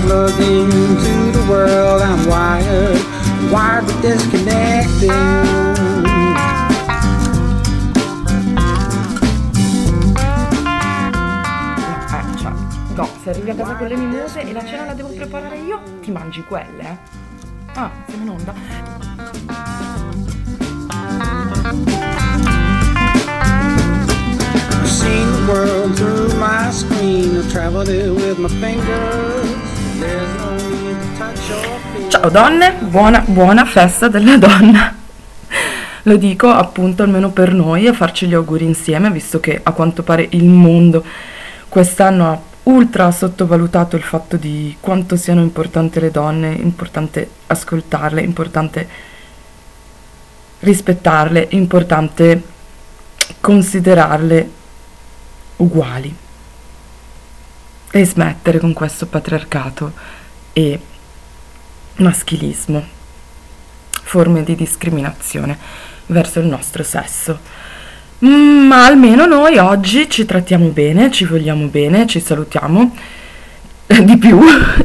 plugged into the world. I'm wired but disconnected. No, se arrivi a casa con le mimose e la cena la devo preparare io, ti mangi quelle, Ah, siamo in onda. I've seen the world through my screen. I've traveled it with my fingers. There's no need to touch or feel. Ciao donne, buona festa della donna. Lo dico appunto almeno per noi, a farci gli auguri insieme, visto che a quanto pare il mondo quest'anno ha ultra sottovalutato il fatto di quanto siano importanti le donne, importante ascoltarle, importante rispettarle, importante considerarle uguali e smettere con questo patriarcato e maschilismo, forme di discriminazione verso il nostro sesso. Ma almeno noi oggi ci trattiamo bene, ci vogliamo bene, ci salutiamo di più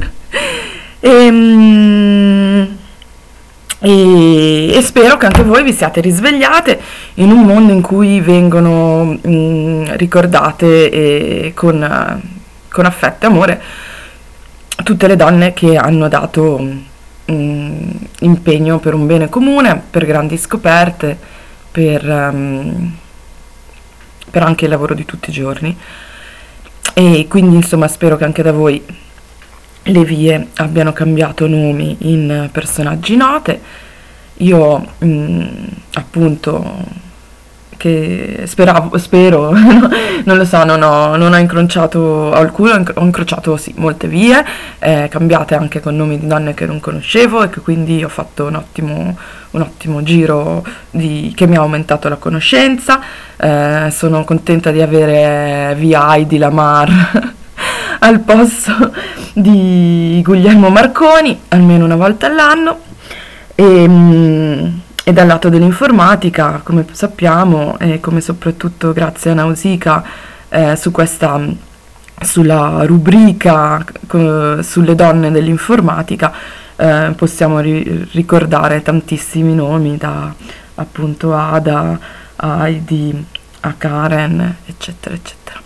e spero che anche voi vi siate risvegliate in un mondo in cui vengono ricordate con affetto e amore tutte le donne che hanno dato impegno per un bene comune, per grandi scoperte, per anche il lavoro di tutti i giorni. E quindi insomma spero che anche da voi le vie abbiano cambiato nomi in personaggi note. Io appunto che spero non lo so, non ho incrociato alcuno, ho incrociato sì molte vie cambiate anche con nomi di donne che non conoscevo e che quindi ho fatto un ottimo giro che mi ha aumentato la conoscenza. Sono contenta di avere via Heidi Lamar al posto di Guglielmo Marconi almeno una volta all'anno. E dal lato dell'informatica, come sappiamo, e come soprattutto grazie a Nausicaa sulla rubrica sulle donne dell'informatica, possiamo ricordare tantissimi nomi, da appunto Ada, a Heidi, a Karen, eccetera, eccetera.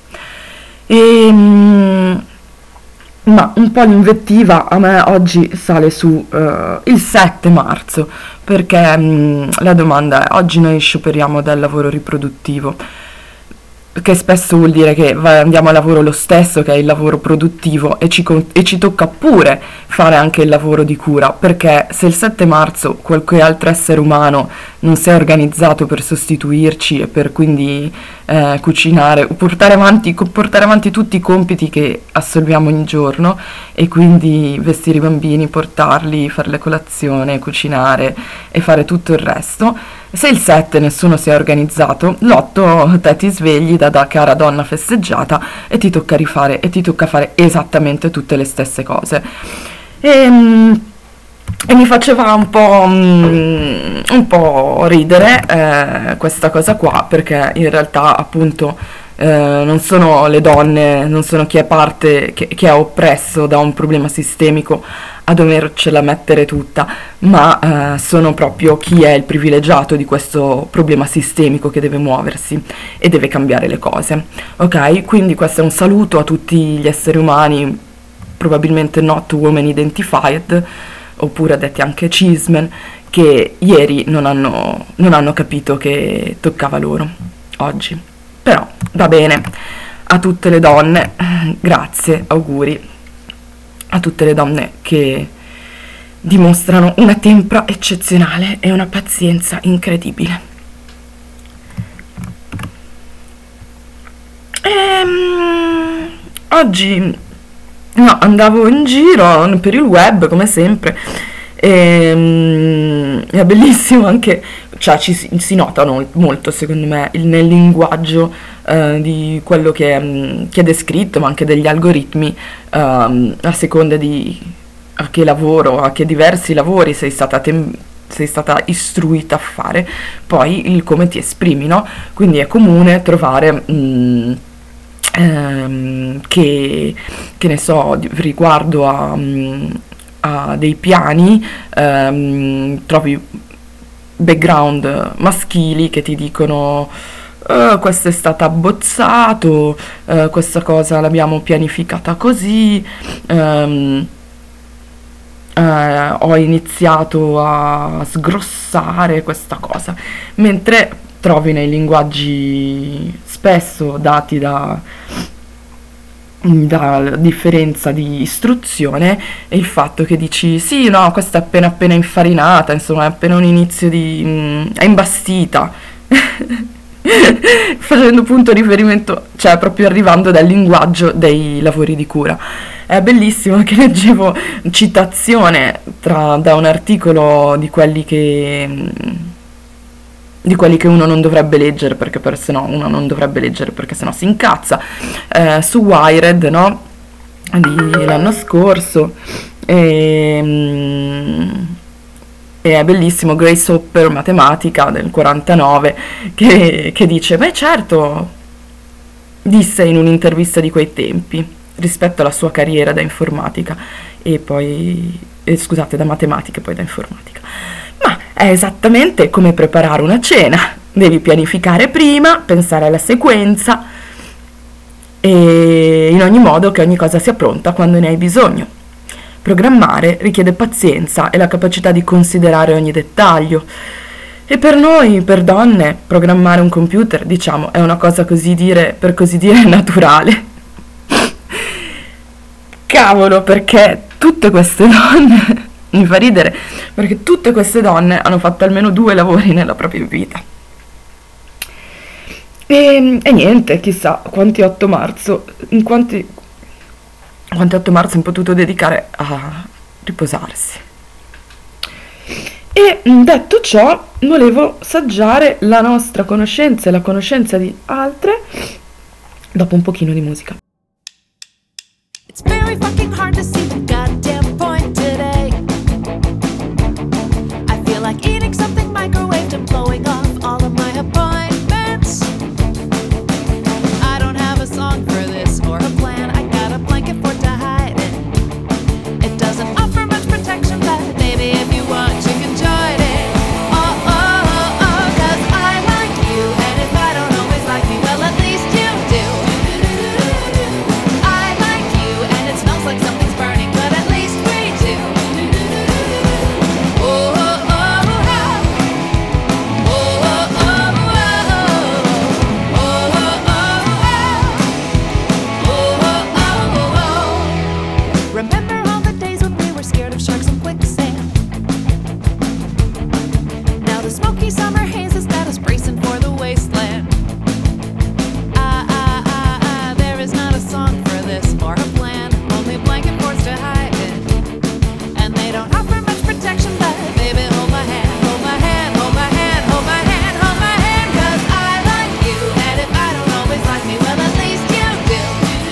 Ma un po' l'invettiva a me oggi sale su il 7 marzo, perché la domanda è: oggi noi scioperiamo dal lavoro riproduttivo, che spesso vuol dire che andiamo a lavoro lo stesso, che è il lavoro produttivo, e ci tocca pure fare anche il lavoro di cura, perché se il 7 marzo qualche altro essere umano non si è organizzato per sostituirci e per quindi cucinare, portare avanti tutti i compiti che assolviamo ogni giorno, e quindi vestire i bambini, portarli, fare la colazione, cucinare e fare tutto il resto, se il 7 nessuno si è organizzato, l'8 te ti svegli da cara donna festeggiata e ti tocca fare esattamente tutte le stesse cose. E mi faceva un po' ridere questa cosa qua, perché in realtà appunto non sono le donne, non sono chi è parte, che è oppresso da un problema sistemico a dovercela mettere tutta, ma sono proprio chi è il privilegiato di questo problema sistemico che deve muoversi e deve cambiare le cose. Ok? Quindi questo è un saluto a tutti gli esseri umani, probabilmente not women identified, oppure detti anche cismen, che ieri non hanno capito che toccava loro oggi. Però va bene, a tutte le donne, grazie, auguri a tutte le donne che dimostrano una tempra eccezionale e una pazienza incredibile. Oggi andavo in giro per il web come sempre, è bellissimo anche, cioè si nota molto secondo me nel linguaggio di quello che è descritto, ma anche degli algoritmi, a seconda di a che diversi lavori sei stata istruita a fare, poi il come ti esprimi, no? Quindi è comune trovare che ne so, riguardo a dei piani, trovi background maschili che ti dicono questo è stato abbozzato, questa cosa l'abbiamo pianificata così, ho iniziato a sgrossare questa cosa, mentre trovi nei linguaggi spesso dati da differenza di istruzione e il fatto che dici sì, no, questa è appena infarinata, insomma è appena un inizio è imbastita facendo appunto riferimento, cioè proprio arrivando dal linguaggio dei lavori di cura. È bellissimo che leggevo citazione da un articolo di quelli che uno non dovrebbe leggere perché sennò si incazza, su Wired, no? L'anno scorso, e è bellissimo Grace Hopper, matematica del 49, che dice, beh certo, disse in un'intervista di quei tempi rispetto alla sua carriera da informatica e poi da matematica e poi da informatica, ma è esattamente come preparare una cena, devi pianificare prima, pensare alla sequenza e in ogni modo che ogni cosa sia pronta quando ne hai bisogno. Programmare richiede pazienza e la capacità di considerare ogni dettaglio. E per noi, per donne, programmare un computer, diciamo, è una cosa per così dire naturale. Cavolo, perché tutte queste donne, mi fa ridere, perché tutte queste donne hanno fatto almeno 2 lavori nella propria vita. E niente, chissà quanti 8 marzo hanno potuto dedicare a riposarsi. E detto ciò, volevo saggiare la nostra conoscenza e la conoscenza di altre dopo un pochino di musica. It's very fucking hard to see the goddamn point today. I feel like eating something microwaved and blowing off all of my appointments. I don't have a song for this or a plan. I got a blanket for to hide it. It doesn't offer much protection, but baby, if you want, you can join it. Oh, oh, oh, oh, 'cause I like you, and if I don't always like you, well, at least you do. I like you, and it smells like something's burning, but at least we do. Oh, oh, oh, oh. Oh, oh, oh, oh. Oh, oh, oh, oh. Remember all the days when we were scared of sharks and quicksand? Now the smoky summer haze has got us bracing for the wasteland. There is not a song for this or a plan, only blanket forts to hide it. And they don't offer much protection, but baby, hold my hand, hold my hand, hold my hand, hold my hand, hold my hand, 'cause I like you, and if I don't always like me, well, at least you do.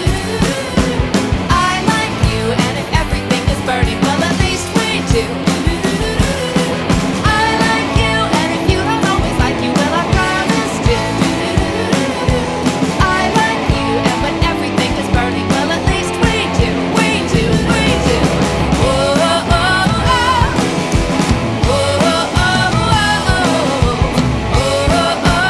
I like you, and if everything is burning, well, at least we do. I like you, and if you don't always like you, well, I promise to. I like you, and when everything is burning, well, at least we do, we do, we do. Oh, oh, oh, oh. Oh, oh, oh, oh. Oh, oh, oh,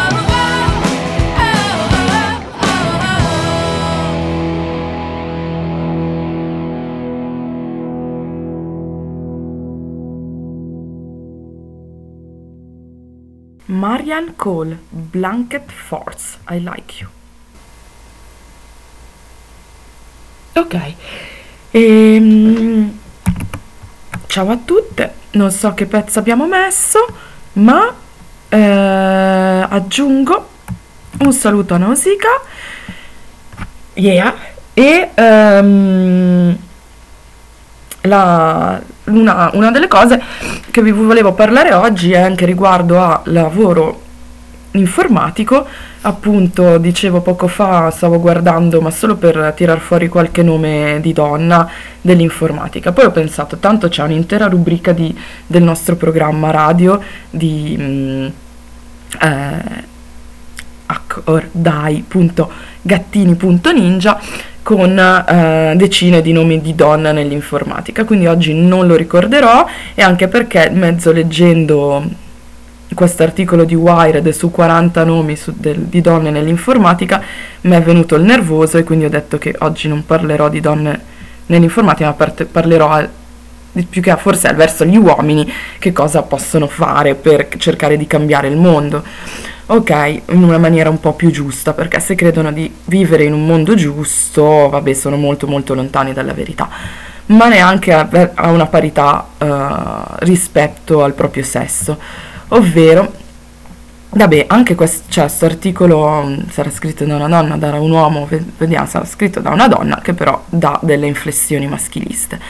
Marianne Cole, Blanket Forts, I Like You. Ok, ciao a tutte, non so che pezzo abbiamo messo, ma aggiungo un saluto a Nausicaa, yeah, e una delle cose che vi volevo parlare oggi è anche riguardo a lavoro informatico. Appunto, dicevo poco fa, stavo guardando, ma solo per tirar fuori qualche nome di donna dell'informatica. Poi ho pensato, tanto c'è un'intera rubrica del nostro programma radio di accordai.fm gattini.ninja con decine di nomi di donna nell'informatica, quindi oggi non lo ricorderò, e anche perché mezzo leggendo questo articolo di Wired su 40 nomi di donne nell'informatica mi è venuto il nervoso, e quindi ho detto che oggi non parlerò di donne nell'informatica, ma parlerò più che forse verso gli uomini, che cosa possono fare per cercare di cambiare il mondo. Ok, in una maniera un po' più giusta, perché se credono di vivere in un mondo giusto, vabbè, sono molto molto lontani dalla verità, ma neanche a una parità rispetto al proprio sesso. Ovvero, vabbè, anche questo articolo sarà scritto da una donna, da un uomo, vediamo, sarà scritto da una donna che però dà delle inflessioni maschiliste.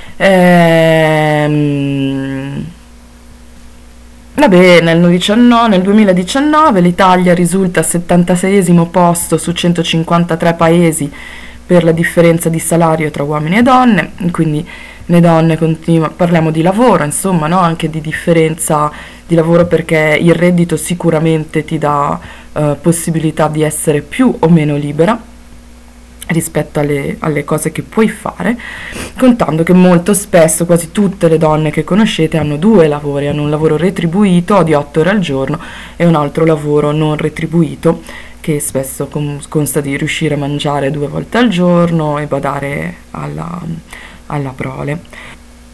Vabbè, nel 2019 l'Italia risulta al 76esimo posto su 153 paesi per la differenza di salario tra uomini e donne, quindi le donne parliamo di lavoro, insomma, no? Anche di differenza di lavoro, perché il reddito sicuramente ti dà possibilità di essere più o meno libera rispetto alle cose che puoi fare, contando che molto spesso quasi tutte le donne che conoscete hanno due lavori, hanno un lavoro retribuito di 8 ore al giorno e un altro lavoro non retribuito, che spesso consta di riuscire a mangiare 2 volte al giorno e badare alla prole.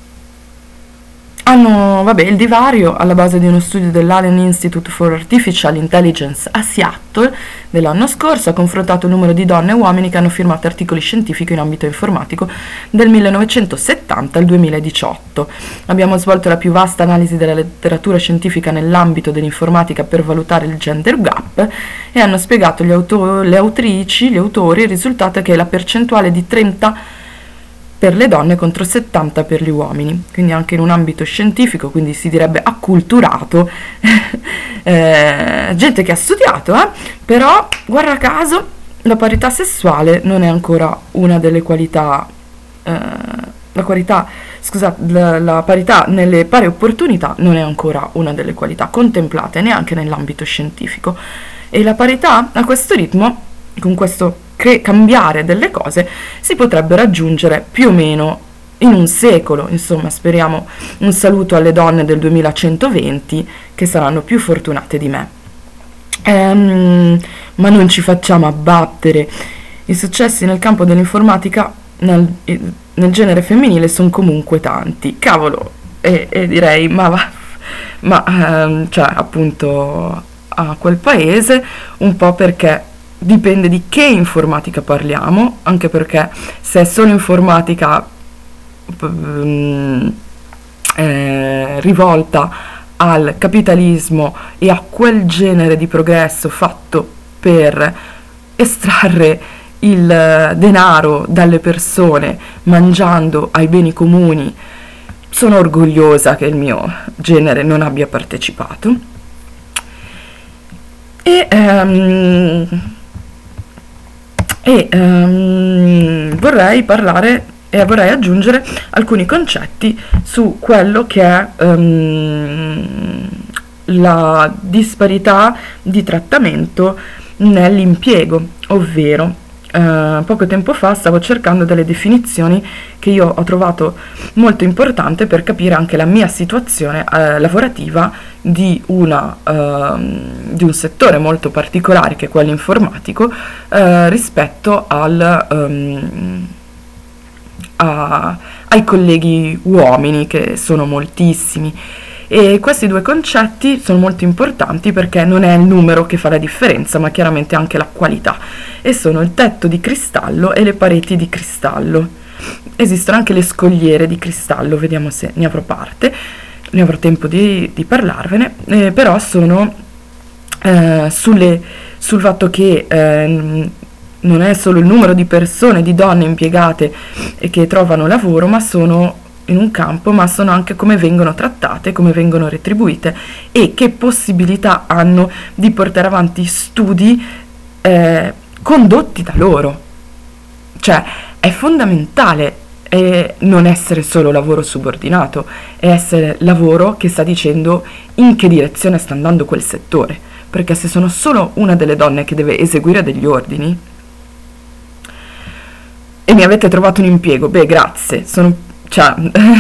Hanno, il divario alla base di uno studio dell'Allen Institute for Artificial Intelligence a Seattle dell'anno scorso, ha confrontato il numero di donne e uomini che hanno firmato articoli scientifici in ambito informatico dal 1970 al 2018. Abbiamo svolto la più vasta analisi della letteratura scientifica nell'ambito dell'informatica per valutare il gender gap, e hanno spiegato gli autori il risultato è che la percentuale di 30 per le donne contro 70 per gli uomini, quindi anche in un ambito scientifico, quindi si direbbe acculturato, gente che ha studiato, però guarda caso la parità sessuale non è ancora una delle qualità, la parità nelle pari opportunità non è ancora una delle qualità contemplate neanche nell'ambito scientifico, e la parità a questo ritmo, con questo cambiare delle cose, si potrebbe raggiungere più o meno in un secolo. Insomma, speriamo. Un saluto alle donne del 2120 che saranno più fortunate di me. Ma non ci facciamo abbattere. I successi nel campo dell'informatica nel genere femminile sono comunque tanti. Cavolo, e direi cioè appunto a quel paese, un po' perché dipende di che informatica parliamo, anche perché se è solo informatica rivolta al capitalismo e a quel genere di progresso fatto per estrarre il denaro dalle persone mangiando ai beni comuni, sono orgogliosa che il mio genere non abbia partecipato. Vorrei parlare e vorrei aggiungere alcuni concetti su quello che è la disparità di trattamento nell'impiego, ovvero poco tempo fa stavo cercando delle definizioni che io ho trovato molto importante per capire anche la mia situazione lavorativa di un settore molto particolare, che è quello informatico, rispetto ai colleghi uomini, che sono moltissimi. E questi due concetti sono molto importanti perché non è il numero che fa la differenza, ma chiaramente anche la qualità, e sono il tetto di cristallo e le pareti di cristallo. Esistono anche le scogliere di cristallo, vediamo se ne avrò tempo di parlarvene, però sono sul fatto che non è solo il numero di persone, di donne impiegate che trovano lavoro, ma sono in un campo, ma sono anche come vengono trattate, come vengono retribuite e che possibilità hanno di portare avanti studi condotti da loro. Cioè, è fondamentale non essere solo lavoro subordinato, è essere lavoro che sta dicendo in che direzione sta andando quel settore, perché se sono solo una delle donne che deve eseguire degli ordini, e mi avete trovato un impiego, beh grazie, cioè,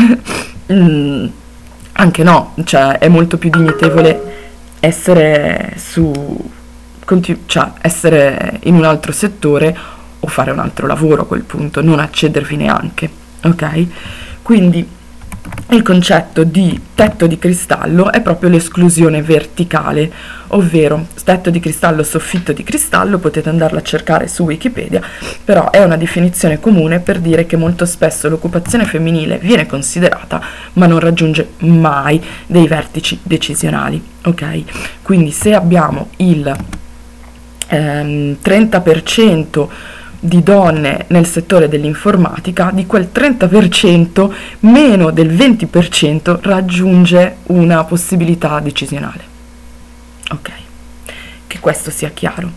anche no, cioè è molto più dignitevole essere cioè essere in un altro settore o fare un altro lavoro a quel punto, non accedervi neanche, ok? Quindi il concetto di tetto di cristallo è proprio l'esclusione verticale, ovvero tetto di cristallo, soffitto di cristallo, potete andarlo a cercare su Wikipedia, però è una definizione comune per dire che molto spesso l'occupazione femminile viene considerata ma non raggiunge mai dei vertici decisionali, ok? Quindi se abbiamo il 30% di donne nel settore dell'informatica, di quel 30% meno del 20% raggiunge una possibilità decisionale. Ok, che questo sia chiaro.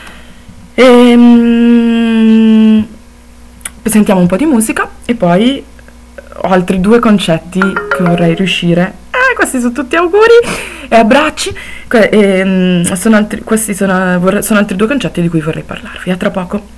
Sentiamo un po' di musica e poi ho altri 2 concetti che vorrei riuscire. Questi sono tutti auguri e abbracci. Sono altri 2 concetti di cui vorrei parlarvi. A tra poco.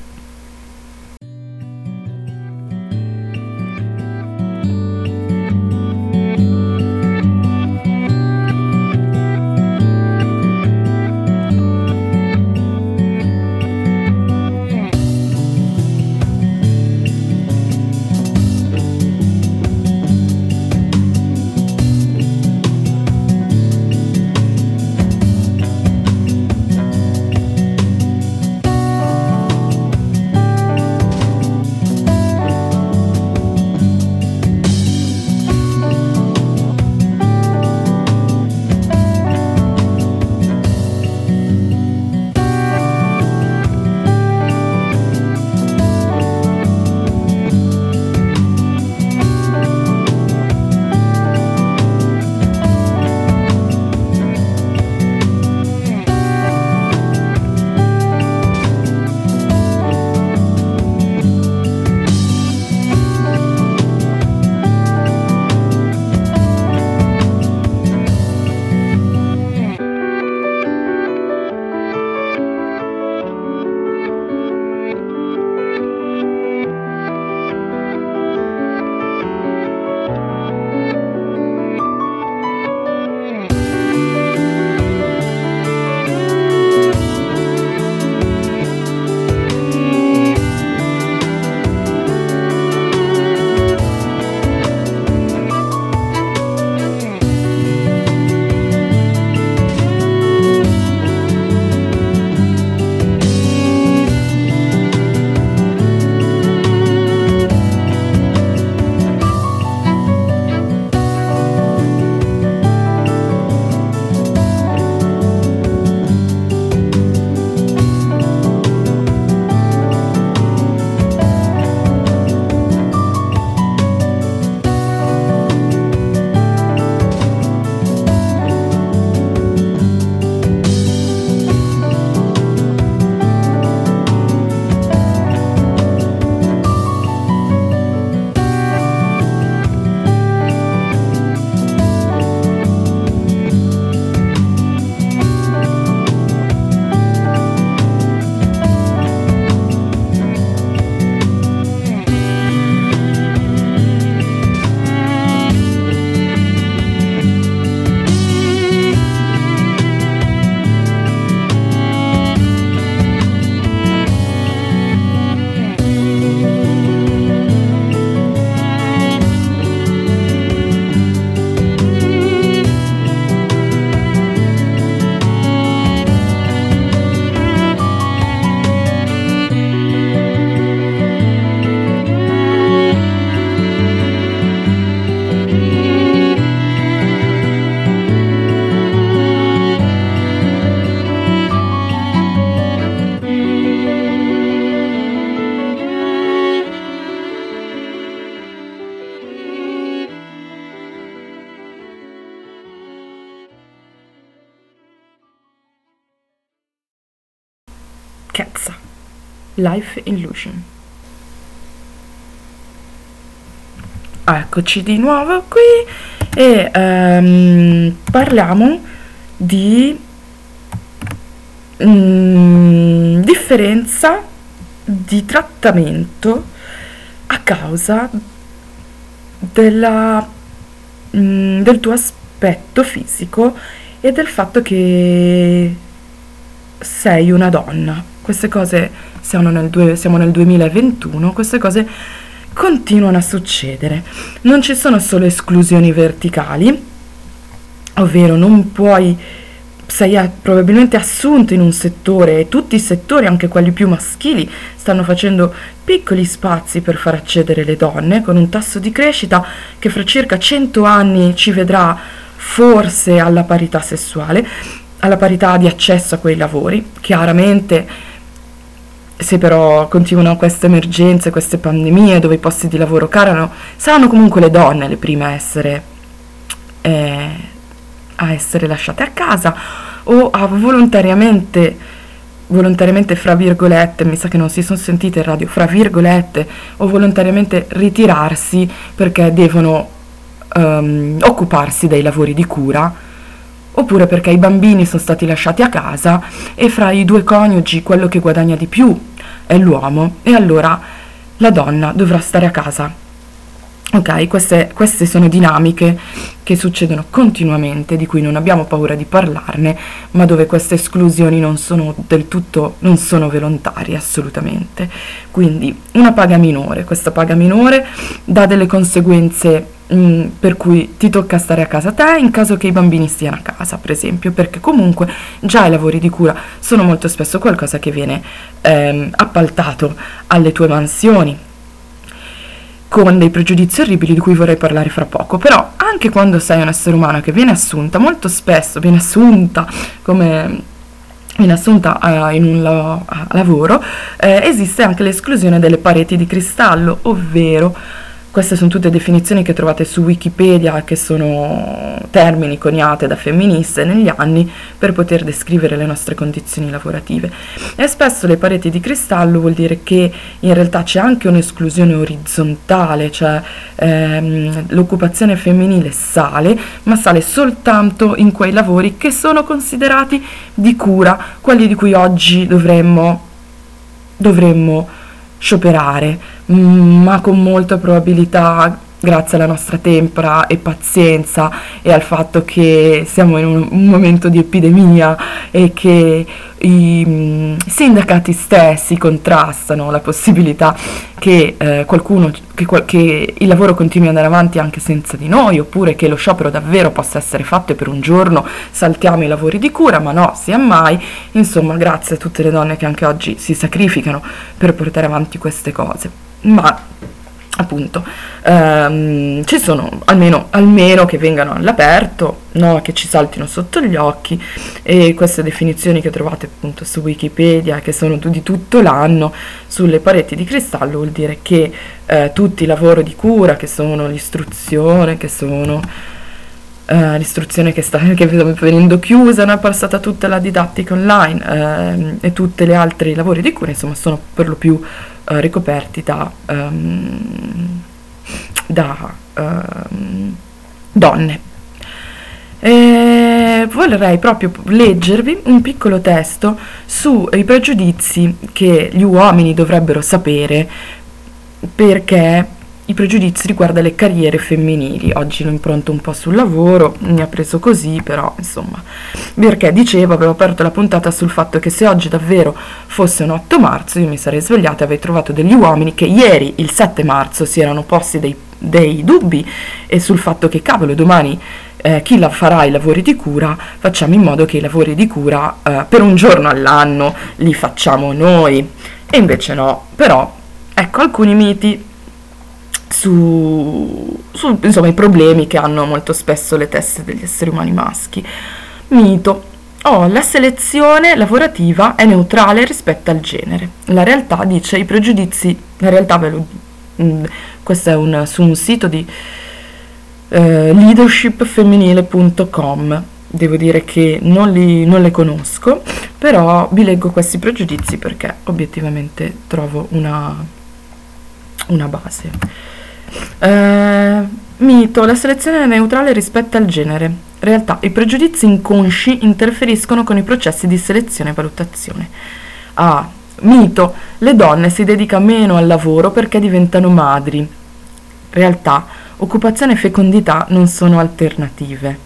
Ketsa, Life Illusion. Eccoci di nuovo qui e parliamo di differenza di trattamento causa del tuo aspetto fisico e del fatto che sei una donna. Queste cose, siamo nel 2021, queste cose continuano a succedere. Non ci sono solo esclusioni verticali, ovvero non puoi, probabilmente assunto in un settore, e tutti i settori, anche quelli più maschili, stanno facendo piccoli spazi per far accedere le donne, con un tasso di crescita che fra circa 100 anni ci vedrà forse alla parità sessuale, alla parità di accesso a quei lavori. Chiaramente, se però continuano queste emergenze, queste pandemie, dove i posti di lavoro calano, saranno comunque le donne le prime a essere lasciate a casa o a volontariamente, fra virgolette, mi sa che non si sono sentite in radio, fra virgolette, o volontariamente ritirarsi perché devono occuparsi dei lavori di cura, oppure perché i bambini sono stati lasciati a casa e fra i due coniugi quello che guadagna di più è l'uomo e allora la donna dovrà stare a casa. Ok, queste sono dinamiche che succedono continuamente, di cui non abbiamo paura di parlarne, ma dove queste esclusioni non sono volontarie assolutamente. Quindi una paga minore, questa paga minore dà delle conseguenze per cui ti tocca stare a casa te in caso che i bambini stiano a casa, per esempio, perché comunque già i lavori di cura sono molto spesso qualcosa che viene appaltato alle tue mansioni, con dei pregiudizi orribili di cui vorrei parlare fra poco. Però anche quando sei un essere umano che viene assunta, molto spesso viene assunta in un lavoro, esiste anche l'esclusione delle pareti di cristallo, ovvero queste sono tutte definizioni che trovate su Wikipedia, che sono termini coniate da femministe negli anni per poter descrivere le nostre condizioni lavorative. E spesso le pareti di cristallo vuol dire che in realtà c'è anche un'esclusione orizzontale, cioè l'occupazione femminile sale, ma sale soltanto in quei lavori che sono considerati di cura, quelli di cui oggi dovremmo scioperare, ma con molta probabilità, grazie alla nostra tempra e pazienza e al fatto che siamo in un momento di epidemia e che i sindacati stessi contrastano la possibilità che che il lavoro continui ad andare avanti anche senza di noi, oppure che lo sciopero davvero possa essere fatto e per un giorno saltiamo i lavori di cura, ma no, sia mai. Insomma, grazie a tutte le donne che anche oggi si sacrificano per portare avanti queste cose. Ma appunto ci sono almeno che vengano all'aperto, no, che ci saltino sotto gli occhi, e queste definizioni che trovate appunto su Wikipedia, che sono di tutto l'anno, sulle pareti di cristallo, vuol dire che tutti i lavori di cura, che sono l'istruzione, che sta venendo chiusa, è passata tutta la didattica online, e tutti gli altri lavori di cura, insomma, sono per lo più ricoperti da donne. Vorrei proprio leggervi un piccolo testo sui pregiudizi che gli uomini dovrebbero sapere, perché i pregiudizi riguardano le carriere femminili. Oggi lo impronto un po' sul lavoro, mi ha preso così, però insomma, perché avevo aperto la puntata sul fatto che se oggi davvero fosse un 8 marzo io mi sarei svegliata e avrei trovato degli uomini che ieri, il 7 marzo, si erano posti dei dubbi e sul fatto che cavolo, domani chi farà i lavori di cura, facciamo in modo che i lavori di cura per un giorno all'anno li facciamo noi. E invece no. Però ecco alcuni miti su insomma i problemi che hanno molto spesso le teste degli esseri umani maschi. Mito: la selezione lavorativa è neutrale rispetto al genere. La realtà dice i pregiudizi, questo è su un sito di leadershipfemminile.com. Devo dire che non le conosco, però vi leggo questi pregiudizi perché obiettivamente trovo una base. Mito: la selezione è neutrale rispetto al genere. Realtà: i pregiudizi inconsci interferiscono con i processi di selezione e valutazione. Mito, le donne si dedicano meno al lavoro perché diventano madri. Realtà, occupazione e fecondità non sono alternative.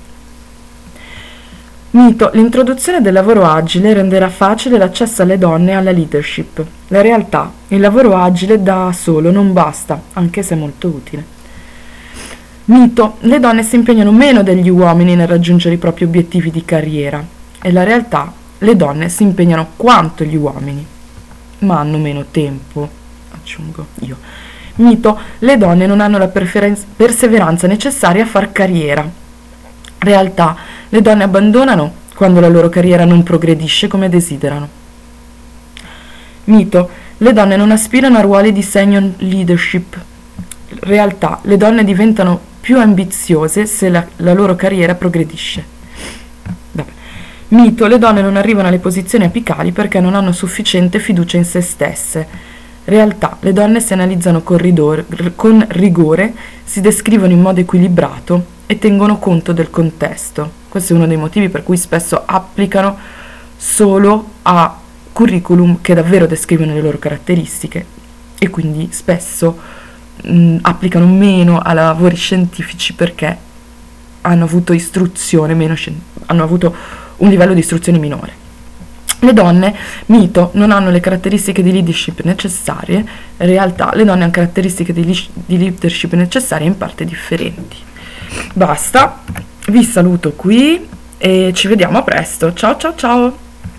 Mito, l'introduzione del lavoro agile renderà facile l'accesso alle donne alla leadership. La realtà, il lavoro agile da solo non basta, anche se è molto utile. Mito, le donne si impegnano meno degli uomini nel raggiungere i propri obiettivi di carriera. E la realtà, le donne si impegnano quanto gli uomini, ma hanno meno tempo, aggiungo io. Mito, le donne non hanno la perseveranza necessaria a far carriera. Realtà, le donne abbandonano quando la loro carriera non progredisce come desiderano. Mito, le donne non aspirano a ruoli di senior leadership. Realtà, le donne diventano più ambiziose se la loro carriera progredisce. Vabbè. Mito, le donne non arrivano alle posizioni apicali perché non hanno sufficiente fiducia in se stesse. Realtà, le donne si analizzano con rigore, si descrivono in modo equilibrato e tengono conto del contesto. Questo è uno dei motivi per cui spesso applicano solo a curriculum che davvero descrivono le loro caratteristiche e quindi spesso applicano meno a lavori scientifici perché hanno avuto istruzione hanno avuto un livello di istruzione minore. Le donne, mito, non hanno le caratteristiche di leadership necessarie. In realtà le donne hanno caratteristiche di leadership necessarie in parte differenti. Basta, vi saluto qui e ci vediamo a presto. Ciao ciao ciao!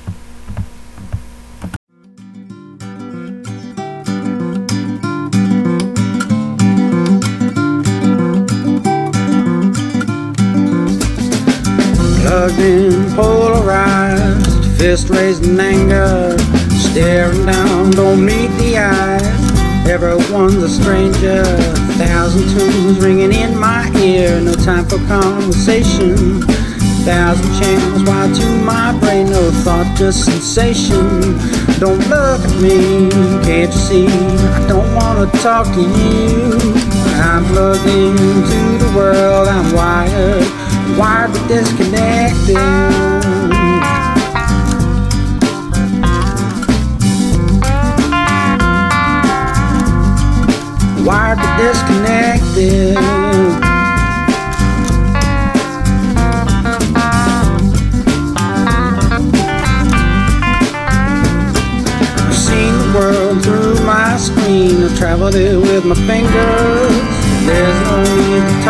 Plugged in, polarized, fist raised in anger, staring down, don't meet the eyes. Everyone's a stranger, 1,000 tunes ringing in my ear. No time for conversation, 1,000 channels wired to my brain. No thought, just sensation. Don't look at me, can't you see? I don't wanna talk to you. I'm plugged into the world, I'm wired but disconnected. Wired but disconnected. I've seen the world through my screen. I've traveled it with my fingers. There's no need to